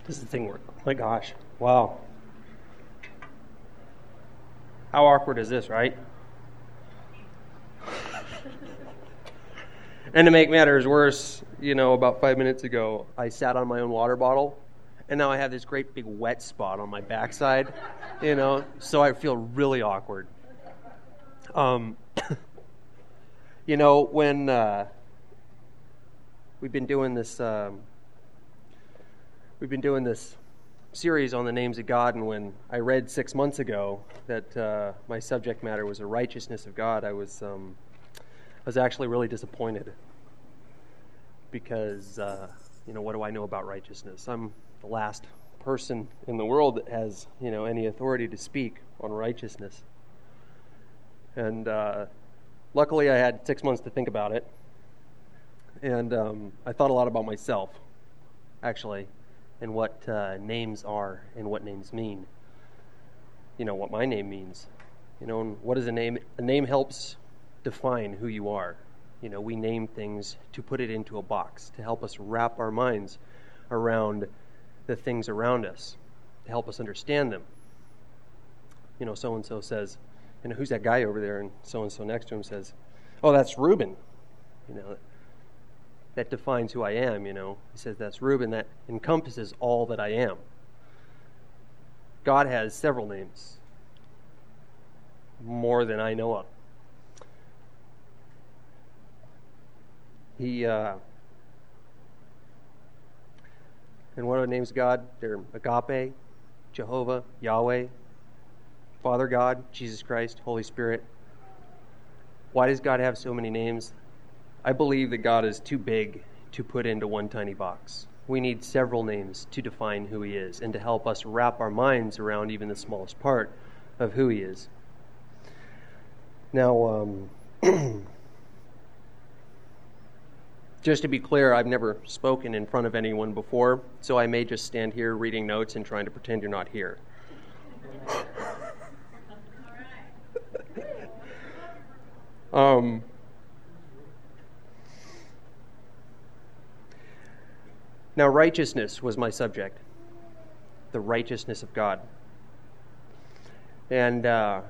Does the thing work? Oh my gosh. Wow. How awkward is this, right? And to make matters worse, about 5 minutes ago, I sat on my own water bottle, and now I have this great big wet spot on my backside, so I feel really awkward. When we've been doing this series on the names of God, and when I read 6 months ago that my subject matter was the righteousness of God, I was actually really disappointed because what do I know about righteousness? I'm the last person in the world that has any authority to speak on righteousness, and luckily I had 6 months to think about it, and I thought a lot about myself, actually, and what names are and what names mean. What my name means. And what is a name? A name helps define who you are. We name things to put it into a box, to help us wrap our minds around the things around us, to help us understand them. So-and-so says, who's that guy over there? And so-and-so next to him says, oh, that's Reuben. That defines who I am, He says, that's Reuben. That encompasses all that I am. God has several names, more than I know of. And what are the names of God? They're Agape, Jehovah, Yahweh, Father God, Jesus Christ, Holy Spirit. Why does God have so many names? I believe that God is too big to put into one tiny box. We need several names to define who He is and to help us wrap our minds around even the smallest part of who He is. Now, just to be clear, I've never spoken in front of anyone before, so I may just stand here reading notes and trying to pretend you're not here. Now, righteousness was my subject, the righteousness of God. And, I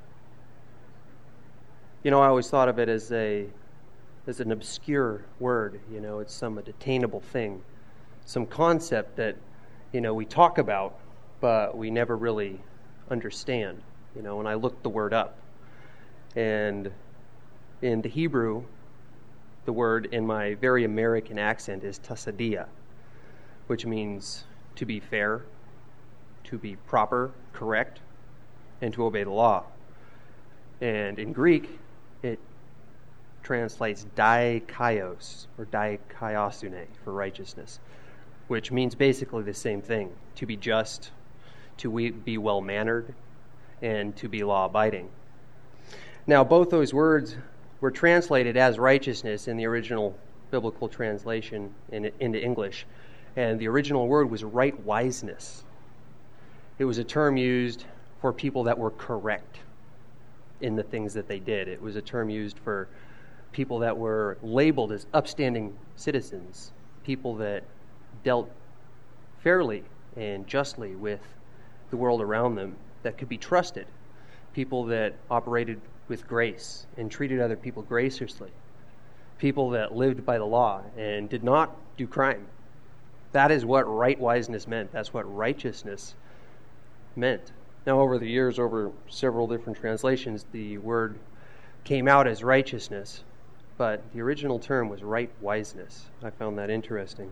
always thought of it as an obscure word. It's some attainable thing, some concept that, we talk about, but we never really understand. And I looked the word up. And in the Hebrew, the word in my very American accent is tasadia, which means to be fair, to be proper, correct, and to obey the law. And in Greek, it translates dikaios, or dikaiosune, for righteousness, which means basically the same thing: to be just, to be well-mannered, and to be law-abiding. Now, both those words were translated as righteousness in the original biblical translation into English, and the original word was right wiseness. It was a term used for people that were correct in the things that they did. It was a term used for people that were labeled as upstanding citizens, people that dealt fairly and justly with the world around them, that could be trusted, people that operated with grace and treated other people graciously, people that lived by the law and did not do crime. That is what right wiseness meant. That's what righteousness meant. Now, over the years, over several different translations, the word came out as righteousness, but the original term was right wiseness. I found that interesting.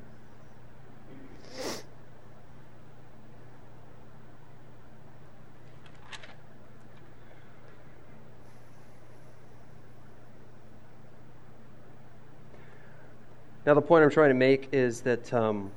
Now, the point I'm trying to make is that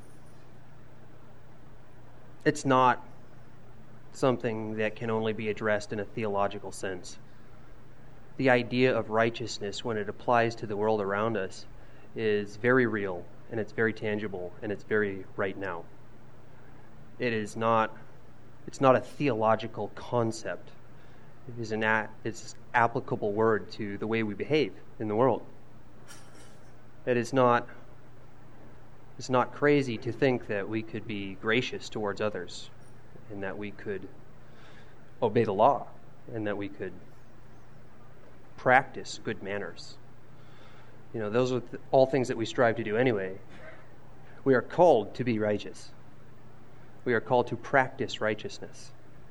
it's not something that can only be addressed in a theological sense. The idea of righteousness, when it applies to the world around us, is very real, and it's very tangible, and it's very right now. It's not a theological concept. It's an applicable word to the way we behave in the world. It is not It's not crazy to think that we could be gracious towards others and that we could obey the law and that we could practice good manners. Those are all things that we strive to do anyway. We are called to be righteous. We are called to practice righteousness.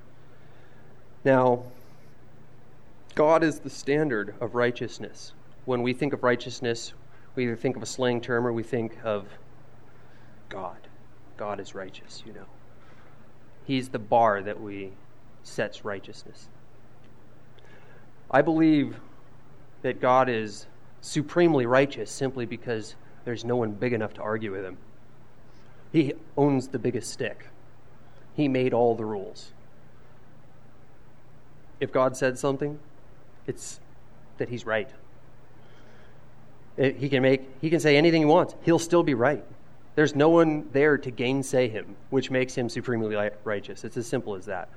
Now, God is the standard of righteousness. When we think of righteousness, we either think of a slang term or we think of God. God is righteous, He's the bar that sets righteousness. I believe that God is supremely righteous simply because there's no one big enough to argue with him. He owns the biggest stick. He made all the rules. If God said something, it's that he's right. He can say anything he wants. He'll still be right. There's no one there to gainsay him, which makes him supremely righteous. It's as simple as that.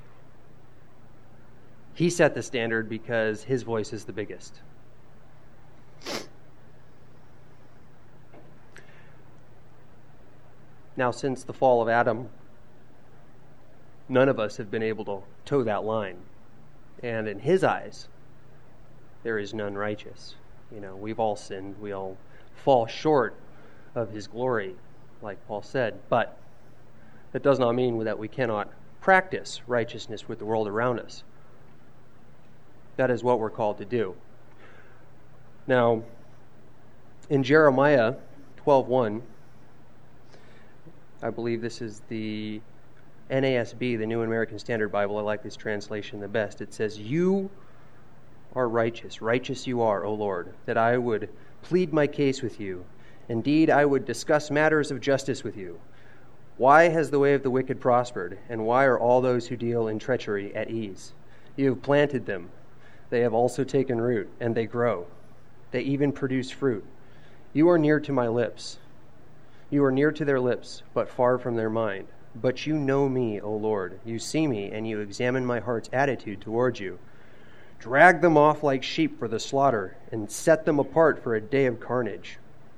He set the standard because his voice is the biggest. Now, since the fall of Adam, none of us have been able to toe that line. And in his eyes, there is none righteous. We've all sinned. We all fall short of his glory, like Paul said. But that does not mean that we cannot practice righteousness with the world around us. That is what we're called to do. Now, in Jeremiah 12:1, I believe this is the NASB, the New American Standard Bible. I like this translation the best. It says, "You are righteous. Righteous you are, O Lord, that I would plead my case with you. Indeed, I would discuss matters of justice with you. Why has the way of the wicked prospered, and why are all those who deal in treachery at ease? You have planted them. They have also taken root, and they grow. They even produce fruit. You are near to my lips. You are near to their lips, but far from their mind. But you know me, O Lord. You see me, and you examine my heart's attitude towards you. Drag them off like sheep for the slaughter, and set them apart for a day of carnage."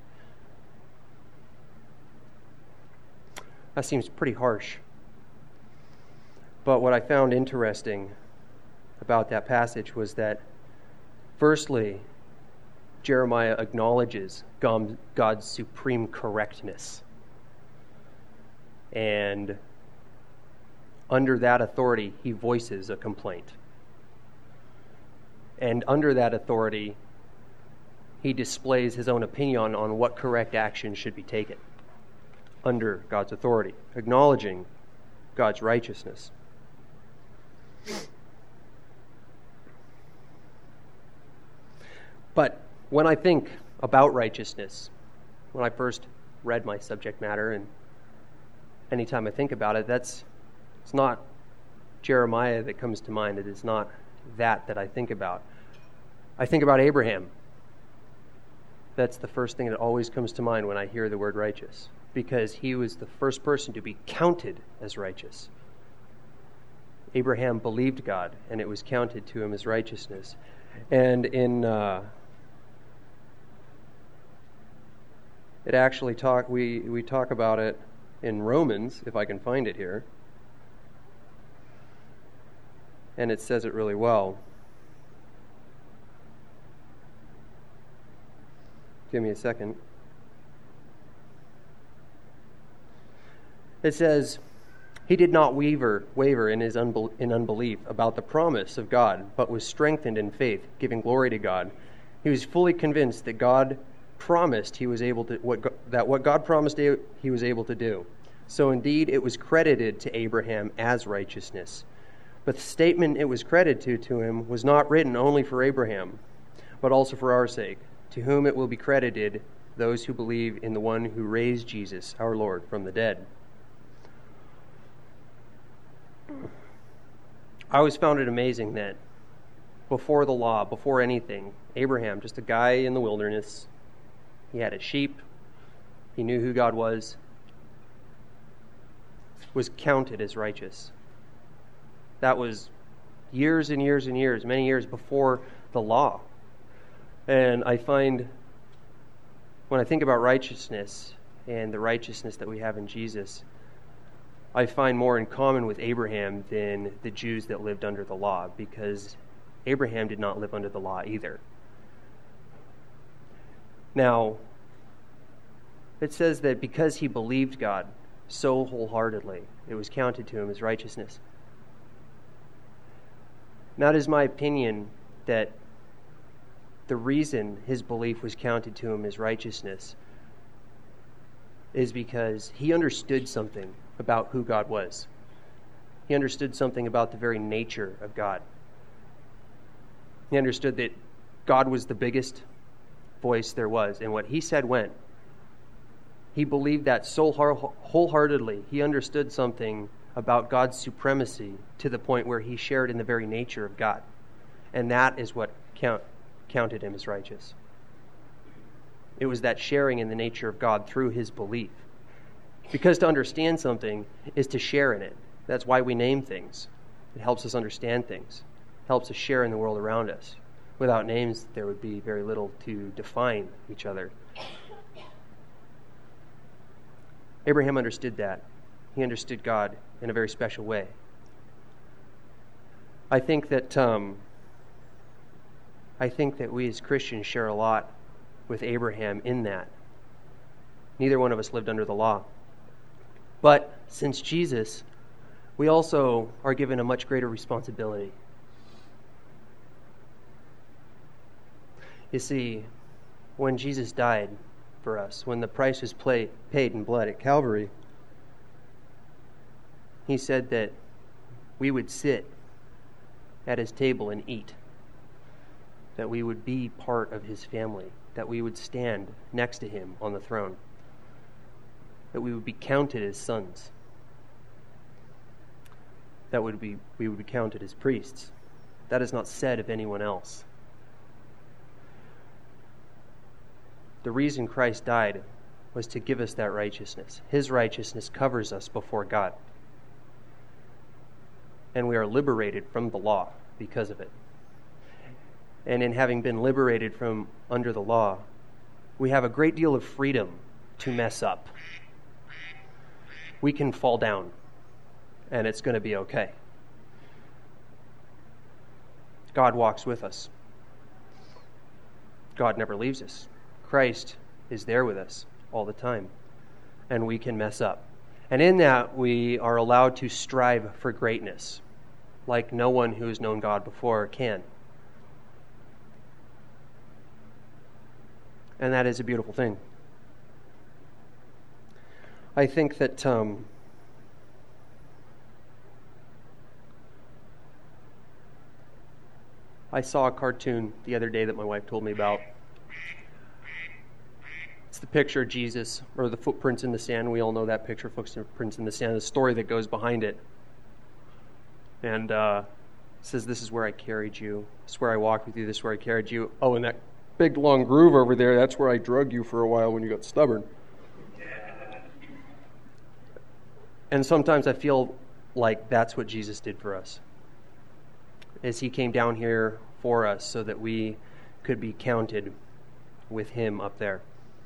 That seems pretty harsh. But what I found interesting about that passage was that, firstly, Jeremiah acknowledges God's supreme correctness. And under that authority, he voices a complaint. And under that authority, he displays his own opinion on what correct action should be taken under God's authority, acknowledging God's righteousness. But when I think about righteousness, when I first read my subject matter, and anytime I think about it, it's not Jeremiah that comes to mind. It is not that I think about. I think about Abraham. That's the first thing that always comes to mind when I hear the word righteous, because he was the first person to be counted as righteous. Abraham believed God, and it was counted to him as righteousness. And it actually we talk about it in Romans, if I can find it here. And it says it really well. Give me a second. It says, "He did not waver in his unbelief about the promise of God, but was strengthened in faith, giving glory to God. He was fully convinced that God promised he was able to what God promised he was able to do. So indeed it was credited to Abraham as righteousness. But the statement it was credited to him was not written only for Abraham, but also for our sake, to whom it will be credited, those who believe in the one who raised Jesus, our Lord, from the dead." I always found it amazing that before the law, before anything, Abraham, just a guy in the wilderness, he had his sheep, he knew who God was counted as righteous. That was years and years and years, many years before the law. And I find, when I think about righteousness, and the righteousness that we have in Jesus, I find more in common with Abraham than the Jews that lived under the law, because Abraham did not live under the law either. Now, it says that because he believed God so wholeheartedly, it was counted to him as righteousness. Now, it is my opinion that the reason his belief was counted to him as righteousness is because he understood something about who God was. He understood something about the very nature of God. He understood that God was the biggest voice there was, and what he said went. He believed that so wholeheartedly. He understood something about God's supremacy to the point where he shared in the very nature of God. And that is what counted him as righteous. It was that sharing in the nature of God through his belief. Because to understand something is to share in it. That's why we name things. It helps us understand things. It helps us share in the world around us. Without names, there would be very little to define each other. Abraham understood that. He understood God in a very special way. I think that we as Christians share a lot with Abraham in that. Neither one of us lived under the law. But since Jesus, we also are given a much greater responsibility. You see, when Jesus died for us, when the price was paid in blood at Calvary, he said that we would sit at his table and eat, that we would be part of his family, that we would stand next to him on the throne, that we would be counted as sons, that we would be counted as priests. That is not said of anyone else. The reason Christ died was to give us that righteousness. His righteousness covers us before God. And we are liberated from the law because of it. And in having been liberated from under the law, we have a great deal of freedom to mess up. We can fall down, and it's going to be okay. God walks with us. God never leaves us. Christ is there with us all the time, and we can mess up. And in that, we are allowed to strive for greatness, like no one who has known God before can. And that is a beautiful thing. I think that I saw a cartoon the other day that my wife told me about. It's the picture of Jesus, or the footprints in the sand. We all know that picture, footprints in the sand, the story that goes behind it. And it says, "This is where I carried you. This is where I walked with you. This is where I carried you. Oh, and that big long groove over there, that's where I drug you for a while when you got stubborn." And sometimes I feel like that's what Jesus did for us. As he came down here for us so that we could be counted with him up there.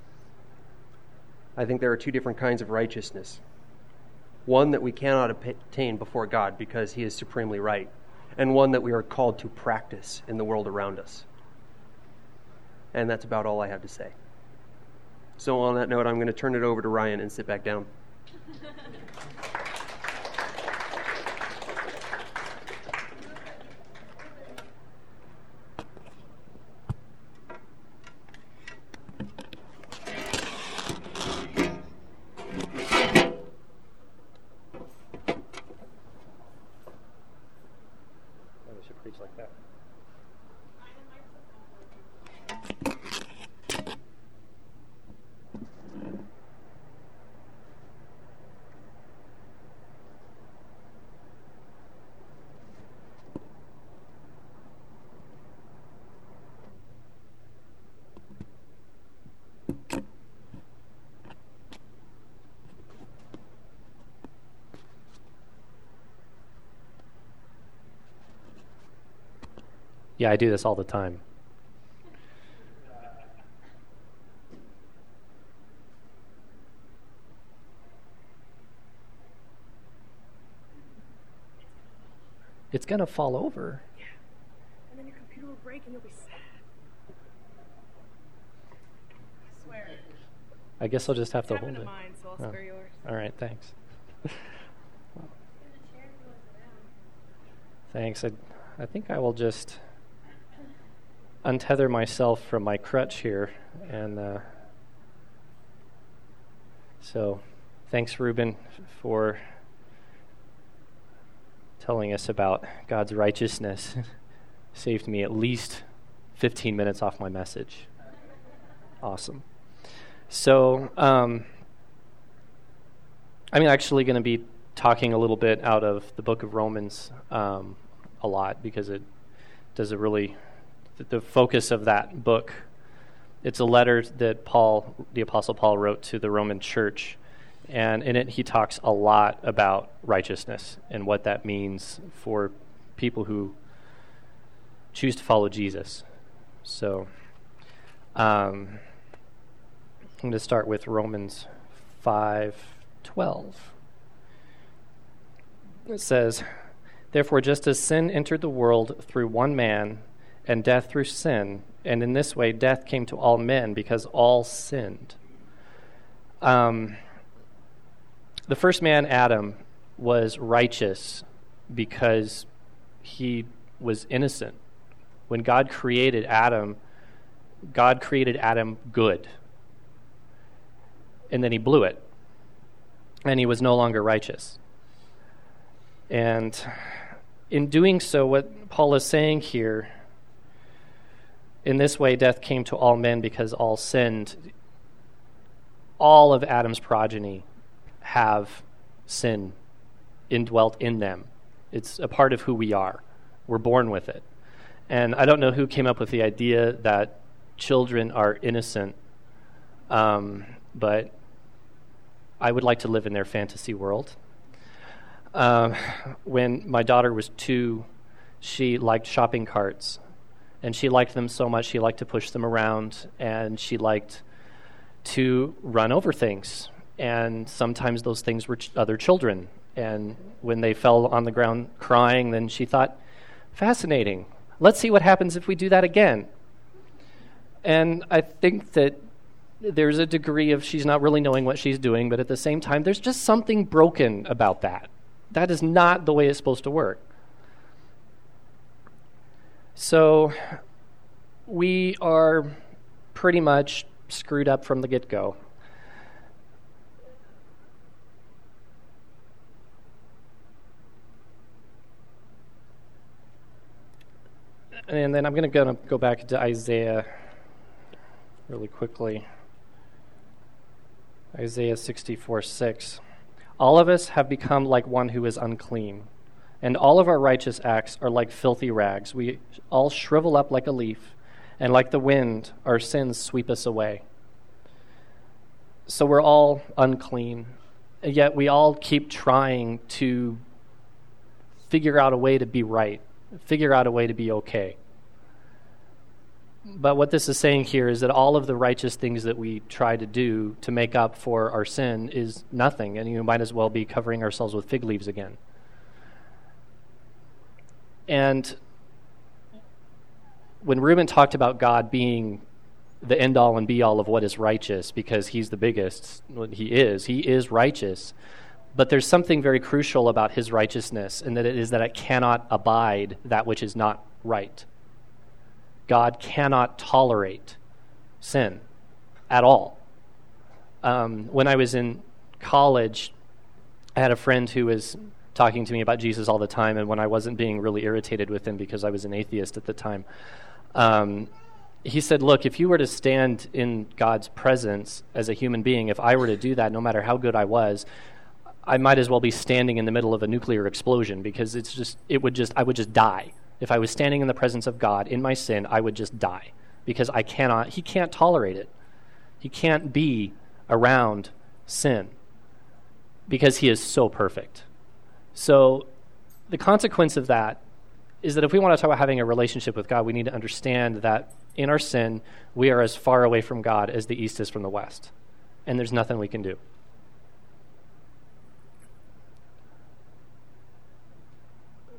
I think there are two different kinds of righteousness. One that we cannot obtain before God because he is supremely right, and one that we are called to practice in the world around us. And that's about all I have to say. So on that note, I'm going to turn it over to Ryan and sit back down. Like that. Yeah, I do this all the time. it's going to fall over. Yeah. And then your computer will break and you'll be sad. I swear. I guess I'll just have to It's hold happened it. to mine, so I'll Oh. spare yours. All right, thanks. Thanks. I think I will just untether myself from my crutch here. And so thanks, Ruben, for telling us about God's righteousness. Saved me at least 15 minutes off my message. Awesome. So I'm actually going to be talking a little bit out of the book of Romans a lot, because it does a really, the focus of that book, it's a letter that the Apostle Paul wrote to the Roman church, and in it he talks a lot about righteousness and what that means for people who choose to follow Jesus. So I'm going to start with Romans 5:12. It says, "Therefore, just as sin entered the world through one man, and death through sin, and in this way death came to all men because all sinned." The first man, Adam, was righteous because he was innocent. When God created Adam good. And then he blew it. And he was no longer righteous. And in doing so, what Paul is saying here, in this way death came to all men because all sinned. All of Adam's progeny have sin indwelt in them. It's a part of who we are. We're born with it. And I don't know who came up with the idea that children are innocent, but I would like to live in their fantasy world. When my daughter was 2, she liked shopping carts, and she liked them so much she liked to push them around, and she liked to run over things, and sometimes those things were other children, and when they fell on the ground crying, then she thought, fascinating, let's see what happens if we do that again. And I think that there's a degree of she's not really knowing what she's doing, but at the same time, there's just something broken about that. That is not the way it's supposed to work. So we are pretty much screwed up from the get-go. And then I'm going to go back to Isaiah really quickly. Isaiah 64:6. "All of us have become like one who is unclean, and all of our righteous acts are like filthy rags. We all shrivel up like a leaf, and like the wind, our sins sweep us away." So we're all unclean, and yet we all keep trying to figure out a way to be right, figure out a way to be okay. But what this is saying here is that all of the righteous things that we try to do to make up for our sin is nothing, and you might as well be covering ourselves with fig leaves again. And when Reuben talked about God being the end-all and be-all of what is righteous, because he's the biggest, he is righteous, but there's something very crucial about his righteousness, and that it is that it cannot abide that which is not right. God cannot tolerate sin at all. When I was in college, I had a friend who was talking to me about Jesus all the time, and when I wasn't being really irritated with him because I was an atheist at the time, he said, look, if you were to stand in God's presence as a human being, if I were to do that, no matter how good I was, I might as well be standing in the middle of a nuclear explosion, because I would just die. If I was standing in the presence of God in my sin, I would just die, because he can't tolerate it. He can't be around sin because he is so perfect. So the consequence of that is that if we want to talk about having a relationship with God, we need to understand that in our sin, we are as far away from God as the east is from the west, and there's nothing we can do.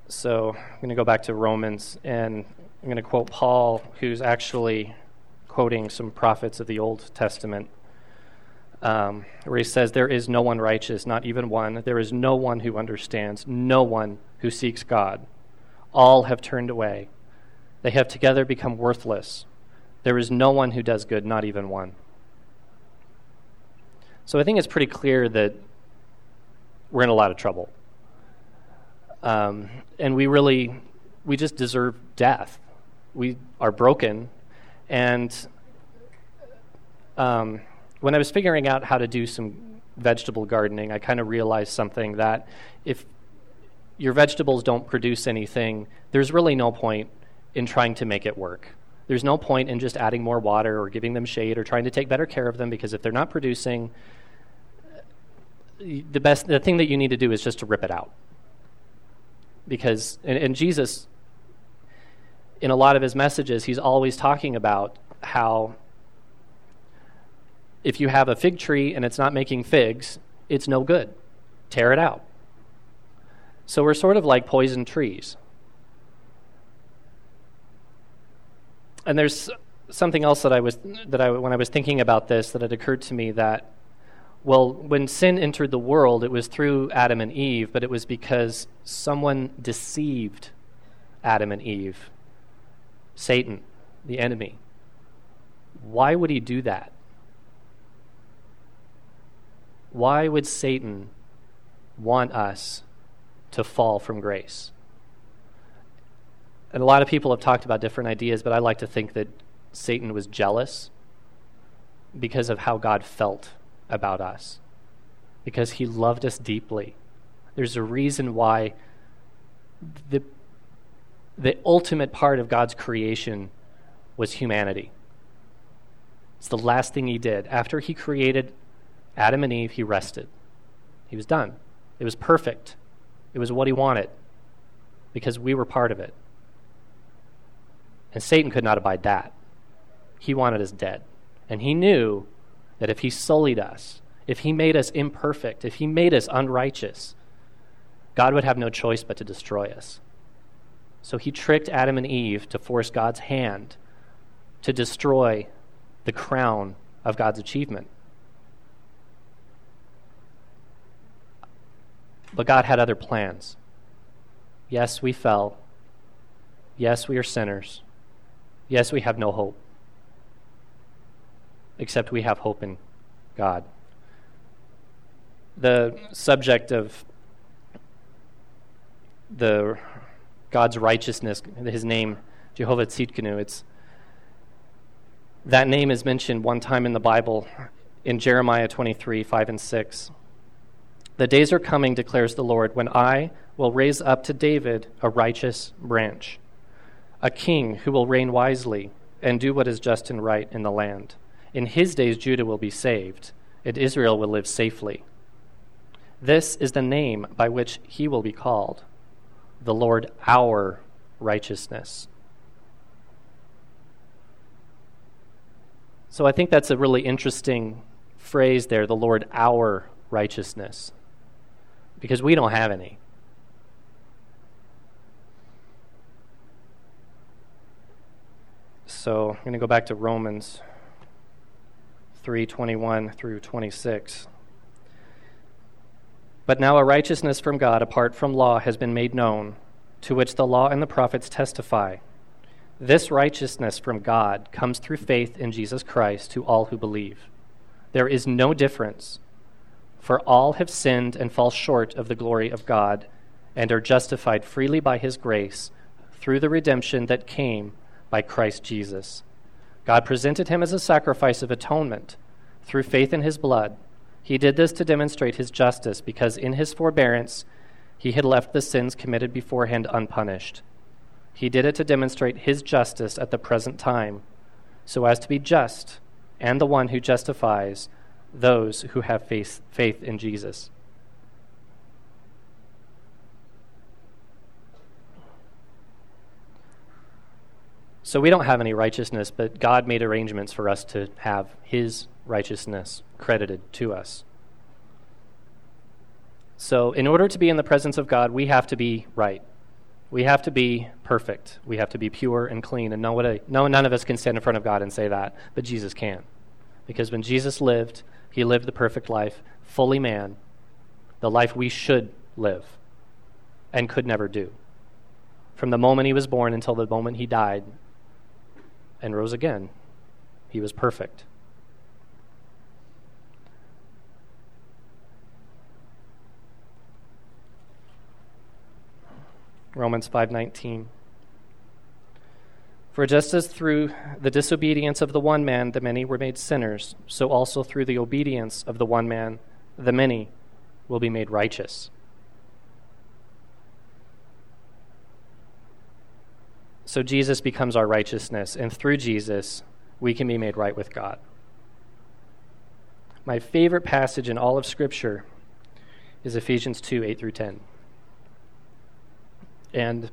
So I'm going to go back to Romans, and I'm going to quote Paul, who's actually quoting some prophets of the Old Testament, where he says, "There is no one righteous, not even one. There is no one who understands, no one who seeks God. All have turned away. They have together become worthless. There is no one who does good, not even one." So I think it's pretty clear that we're in a lot of trouble. And we just deserve death. We are broken. And when I was figuring out how to do some vegetable gardening, I kind of realized something, that if your vegetables don't produce anything, there's really no point in trying to make it work. There's no point in just adding more water or giving them shade or trying to take better care of them, because if they're not producing, the thing that you need to do is just to rip it out. Because, and Jesus, in a lot of his messages, he's always talking about how if you have a fig tree and it's not making figs, it's no good. Tear it out. So we're sort of like poisoned trees. And there's something else when I was thinking about this, that it occurred to me that, well, when sin entered the world, it was through Adam and Eve, but it was because someone deceived Adam and Eve. Satan, the enemy. Why would he do that? Why would Satan want us to fall from grace? And a lot of people have talked about different ideas, but I like to think that Satan was jealous because of how God felt about us, because he loved us deeply. There's a reason why the ultimate part of God's creation was humanity. It's the last thing he did. After he created Adam and Eve, he rested. He was done. It was perfect. It was what he wanted, because we were part of it. And Satan could not abide that. He wanted us dead. And he knew that if he sullied us, if he made us imperfect, if he made us unrighteous, God would have no choice but to destroy us. So he tricked Adam and Eve to force God's hand to destroy the crown of God's achievement. But God had other plans. Yes, we fell. Yes, we are sinners. Yes, we have no hope. Except we have hope in God. The subject of God's righteousness, his name, Jehovah Tzidkenu, that name is mentioned one time in the Bible, in Jeremiah 23, 5 and 6. "The days are coming, declares the Lord, when I will raise up to David a righteous branch, a king who will reign wisely and do what is just and right in the land. In his days Judah will be saved, and Israel will live safely. This is the name by which he will be called, the Lord our righteousness." So I think that's a really interesting phrase there, the Lord our righteousness, because we don't have any. So I'm going to go back to Romans 3:21 through 26. "But now a righteousness from God apart from law has been made known, to which the law and the prophets testify. This righteousness from God comes through faith in Jesus Christ to all who believe. There is no difference, for all have sinned and fall short of the glory of God, and are justified freely by his grace through the redemption that came by Christ Jesus. God presented him as a sacrifice of atonement through faith in his blood. He did this to demonstrate his justice, because in his forbearance he had left the sins committed beforehand unpunished. He did it to demonstrate his justice at the present time, so as to be just and the one who justifies those who have faith in Jesus." So we don't have any righteousness, but God made arrangements for us to have his righteousness credited to us. So in order to be in the presence of God, we have to be right. We have to be perfect. We have to be pure and clean. And none of us can stand in front of God and say that, but Jesus can. Because when Jesus lived, he lived the perfect life, fully man, the life we should live and could never do. From the moment he was born until the moment he died and rose again, he was perfect. Romans 5:19. For just as through the disobedience of the one man the many were made sinners, so also through the obedience of the one man the many will be made righteous. So Jesus becomes our righteousness, and through Jesus we can be made right with God. My favorite passage in all of Scripture is Ephesians 2:8-10. And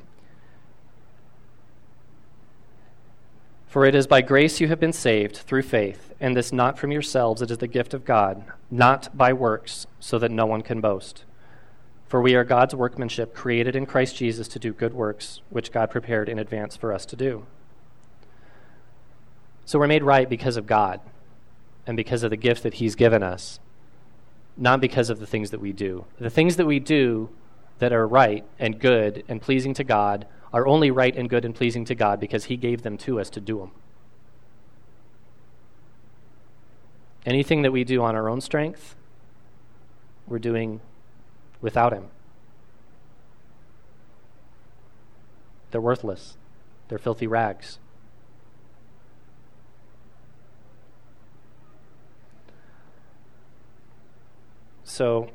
for it is by grace you have been saved through faith, and this not from yourselves, it is the gift of God, not by works, so that no one can boast. For we are God's workmanship, created in Christ Jesus to do good works, which God prepared in advance for us to do. So we're made right because of God, and because of the gift that he's given us, not because of the things that we do. The things that we do that are right and good and pleasing to God are only right and good and pleasing to God because he gave them to us to do them. Anything that we do on our own strength, we're doing without him. They're worthless. They're filthy rags. So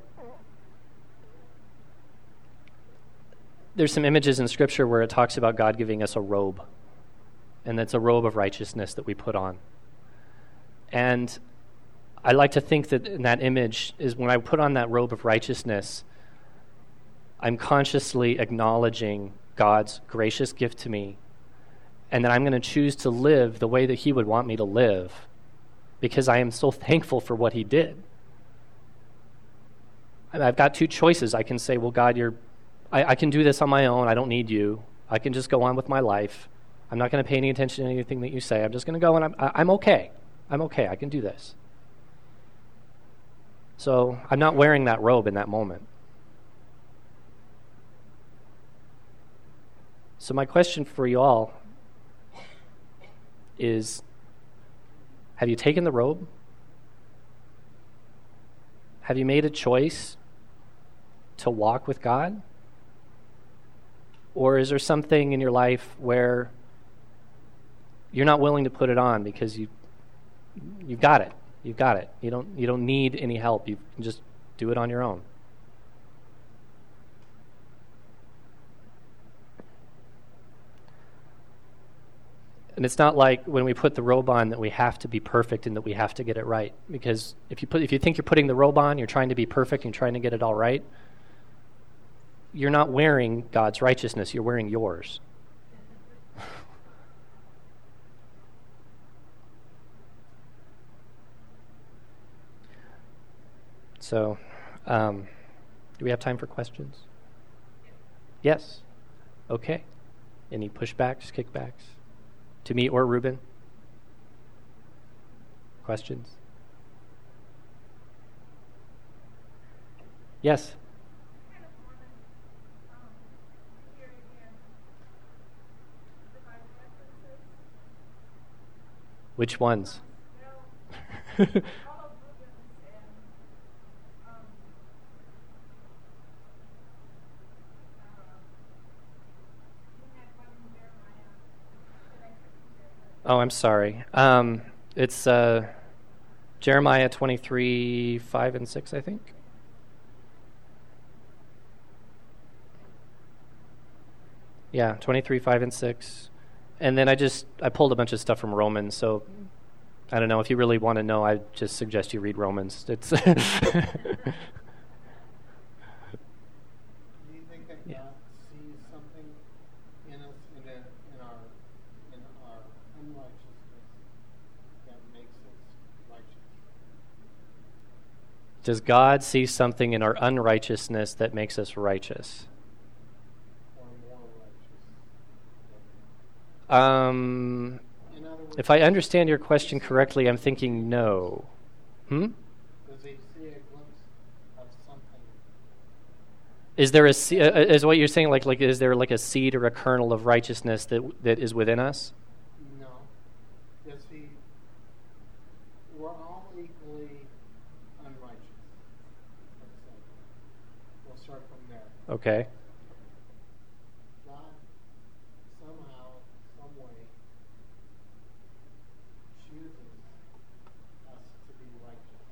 there's some images in Scripture where it talks about God giving us a robe, and that's a robe of righteousness that we put on. And I like to think that in that image is when I put on that robe of righteousness, I'm consciously acknowledging God's gracious gift to me, and that I'm going to choose to live the way that he would want me to live because I am so thankful for what he did. And I've got two choices. I can say, well, God, I can do this on my own. I don't need you. I can just go on with my life. I'm not going to pay any attention to anything that you say. I'm just going to go, and I'm okay. I'm okay. I can do this. So I'm not wearing that robe in that moment. So my question for you all is, have you taken the robe? Have you made a choice to walk with God? Or is there something in your life where you're not willing to put it on because you've got it? You've got it. You don't need any help. You can just do it on your own. And it's not like when we put the robe on that we have to be perfect and that we have to get it right. Because if you think you're putting the robe on, you're trying to be perfect and trying to get it all right, you're not wearing God's righteousness, you're wearing yours. So, do we have time for questions? Yes. Okay. Any pushbacks, kickbacks? To me or Ruben? Questions? Yes. Which ones? Oh, I'm sorry. It's Jeremiah 23:5-6, I think. Yeah, 23:5-6. And then I pulled a bunch of stuff from Romans, so I don't know. If you really want to know, I just suggest you read Romans. It's Do you think that God sees something in us, in our unrighteousness that makes us righteous? Does God see something in our unrighteousness that makes us righteous? Or more righteous? Um, In other words, if I understand your question correctly, I'm thinking no. does he see a glimpse of something? Is there is what you're saying like is there like a seed or a kernel of righteousness that is within us? No. Does he? We're all equally unrighteous. Let's say. We'll start from there. Okay. God somehow, some way, chooses us to be righteous.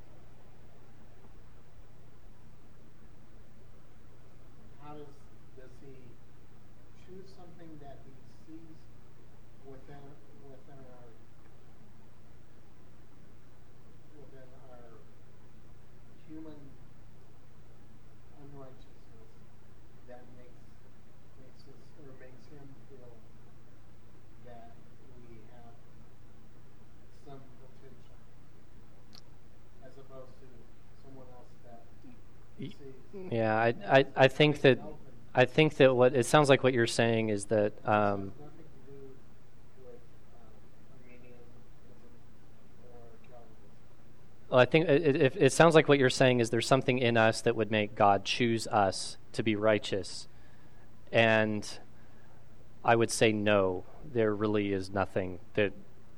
How does he choose something that he sees within our human unrighteousness that makes him feel that we have some potential, as opposed to someone else that sees. Yeah, I think that what it sounds like what you're saying is that Nothing to do with Armenianism or Calvinism. well, I think it sounds like what you're saying is there's something in us that would make God choose us to be righteous, and I would say no. There really is nothing that.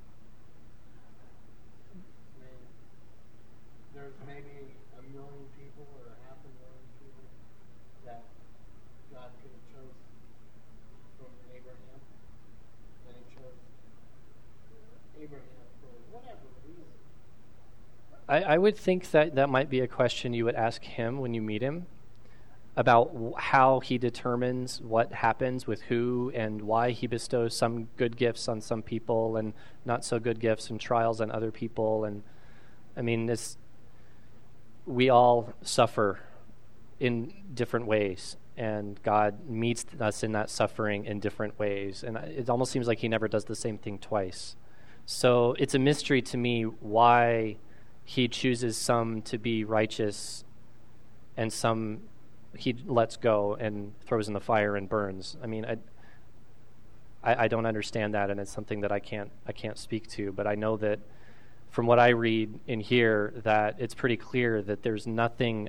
I mean, there's maybe 1 million people or 500,000 people that God could have chosen from Abraham, and he chose Abraham for whatever reason. I would think that might be a question you would ask him when you meet him about how he determines what happens with who and why he bestows some good gifts on some people and not so good gifts and trials on other people. And I mean, we all suffer in different ways, and God meets us in that suffering in different ways. And it almost seems like he never does the same thing twice. So it's a mystery to me why he chooses some to be righteous and some he lets go and throws in the fire and burns. I mean, I don't understand that, and it's something that I can't speak to. But I know that from what I read in here, that it's pretty clear that there's nothing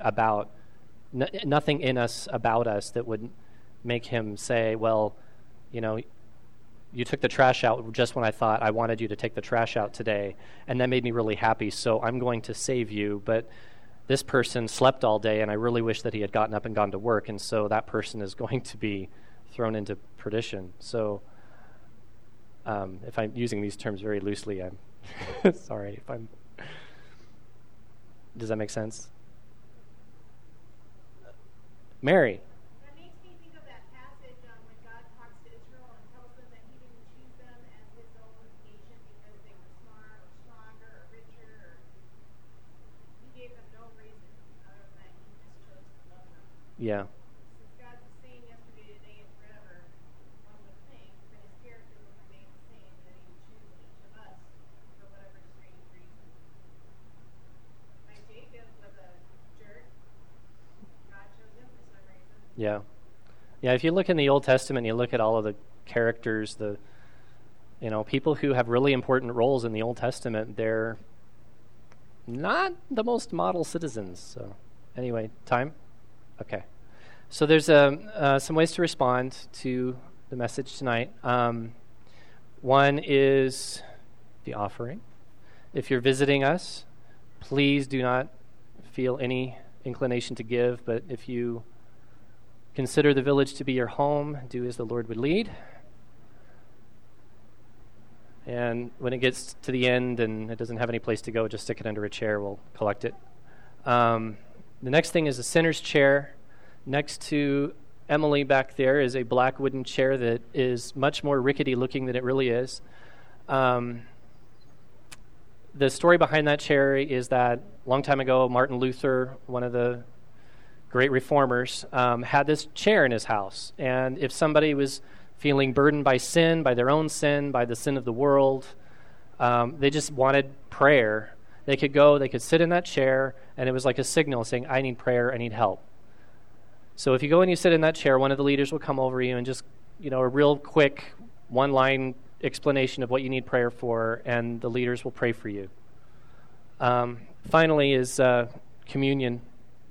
in us about us that would make him say, well, you took the trash out just when I thought I wanted you to take the trash out today, and that made me really happy, so I'm going to save you. But this person slept all day, and I really wish that he had gotten up and gone to work, and so that person is going to be thrown into perdition. So if I'm using these terms very loosely, I'm sorry if I'm... Does that make sense? Mary? That makes me think of that passage when God talks to Israel and tells them that he didn't choose them as his own nation because they were smart or stronger or richer. He gave them no reason other than that he just chose to love them. Yeah. Since God's the same yesterday, today, and forever, one would think that his character would remain the same, that he would choose each of us for whatever strange reason. Like Jacob was a jerk. God chose him for some reason. Yeah. Yeah, if you look in the Old Testament, you look at all of the characters, people who have really important roles in the Old Testament, they're not the most model citizens. So anyway, time? Okay. So there's some ways to respond to the message tonight. One is the offering. If you're visiting us, please do not feel any inclination to give, but if you consider the village to be your home, do as the Lord would lead. And when it gets to the end and it doesn't have any place to go, just stick it under a chair. We'll collect it. The next thing is a sinner's chair. Next to Emily back there is a black wooden chair that is much more rickety looking than it really is. The story behind that chair is that a long time ago, Martin Luther, one of the great reformers, had this chair in his house. And if somebody was feeling burdened by sin, by their own sin, by the sin of the world, they just wanted prayer, they could go, they could sit in that chair, and it was like a signal saying, I need prayer, I need help. So if you go and you sit in that chair, one of the leaders will come over you and just, a real quick one-line explanation of what you need prayer for, and the leaders will pray for you. Finally is communion.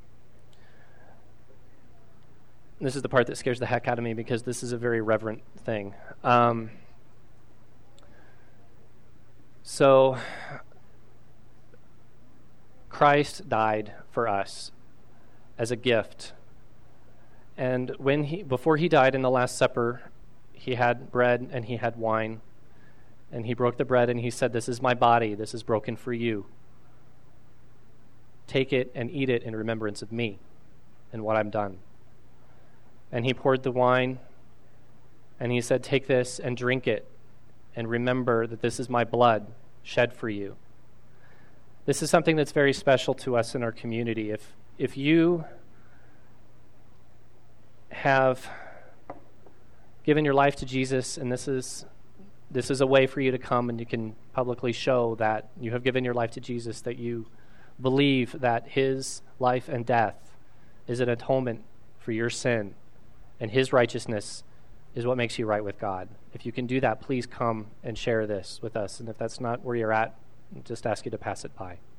This is the part that scares the heck out of me because this is a very reverent thing. So Christ died for us as a gift. And before he died in the Last Supper, he had bread and he had wine. And he broke the bread and he said, "This is my body. This is broken for you. Take it and eat it in remembrance of me and what I've done." And he poured the wine and he said, "Take this and drink it and remember that this is my blood shed for you." This is something that's very special to us in our community. If you have given your life to Jesus, and this is a way for you to come and you can publicly show that you have given your life to Jesus, that you believe that his life and death is an atonement for your sin, and his righteousness is what makes you right with God. If you can do that, please come and share this with us. And if that's not where you're at, I'll just ask you to pass it by.